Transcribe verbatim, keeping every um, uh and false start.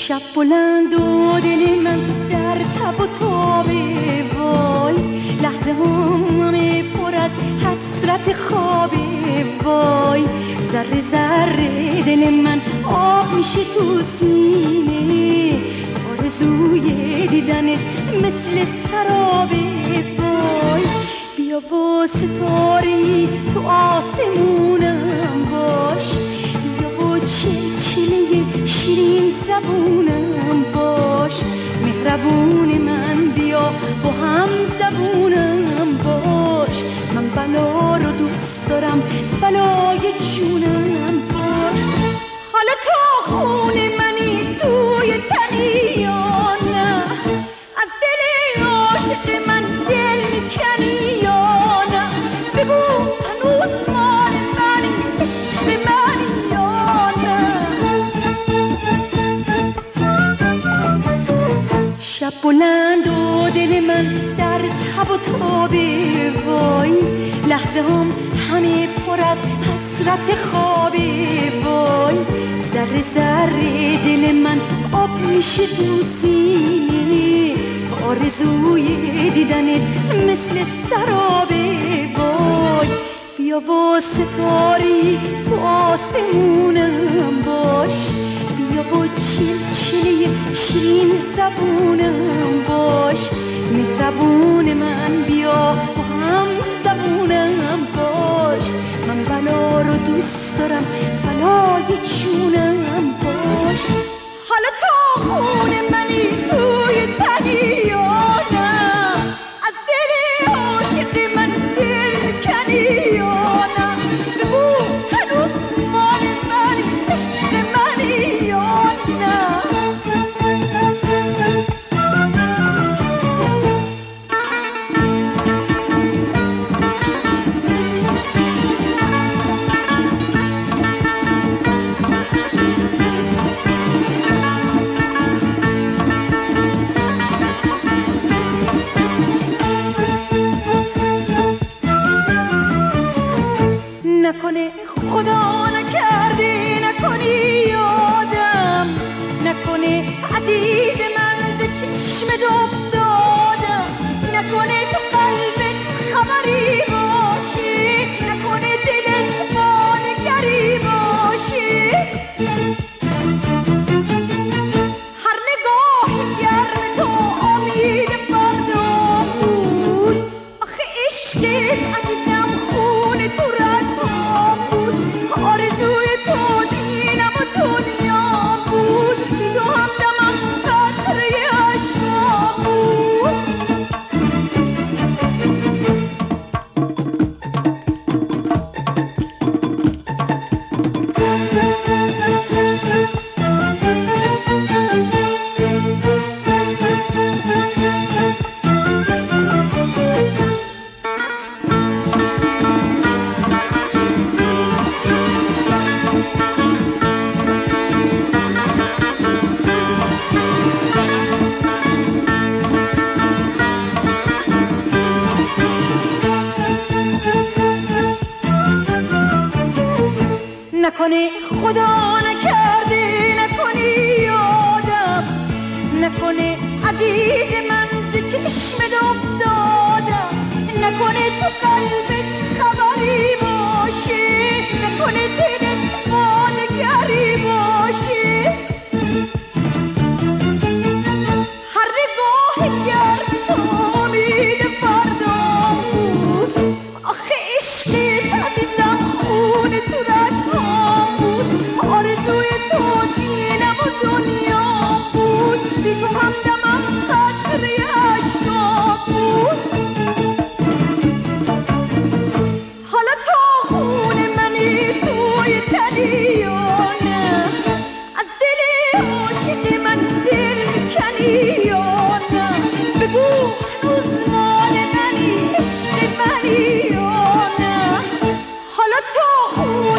شب بلند و دل من در تب و تابه، وای لحظه همه پر از حسرت خوابه، وای ذره ذره دل من آب میشه تو سینه، آرزوی دیدنت مثل سرابه، وای بیا و ستاره‌ای تو آسمونم باش، بیا و چلچله شیرین زبونم باش، مهربون من بیا با هم زبونم باش، من بلا رو دوست دارم بلای جونم باش. حالا تا خون منی توی تنی یا نه، از دل عاشق من دل میکنی یا نه، بگو هنوز مال منی عشق منی یا نه. شب بلند و دل من در تب و تابه، وای لحظه هم همه پر از حسرت خوابه، وای ذره ذره دل من آب میشه تو سینه، آرزوی دیدنت مثل سرابه، وای بیا و ستاری تو آسمونم باش، بیا و چلچله شیرین زبونم باش، مهربون من بیا با هم زبونم باش، من بلا رو دوست دارم بلای جونم باش. حالا تا خون منی توی تنی یا نه، از دل عاشق من دل میکنی یا نه، بگو هنوز مال منی عشق منی یا نه. نکنه خدا نکرده نکنی یادم، نکنه عزیز من ز چشمت افتادم، نکنه تو قلبت خبری باشی، نکنه دلت با نگری باشی، هر نگاه گرم تو امید فردا بود، آخه عشقت عزیزم خون تو رد بود، آرزوی تو دینم و دنیا بود، بی تو همدمم قطره عشقا بود. نکنه خدا نکرده نکنی یادم، نکنه عزیز من ز چشمت افتادم، نکنه تو قلبت خبری باشی، نکنه دلت با نگری باشی، هر نگاه گرم تو امید فردا بود، آخه عشقت عزیزم خون تو رد بود، آرزوی تو دینم و دنیا بود، بی تو همدمم قطره عشقا بود. حالا تا خون منی توی تنی یا نه، از دل عاشق من دل میکنی یا نه، بگو هنوز مال منی عشق منی یا نه. حالا تا خون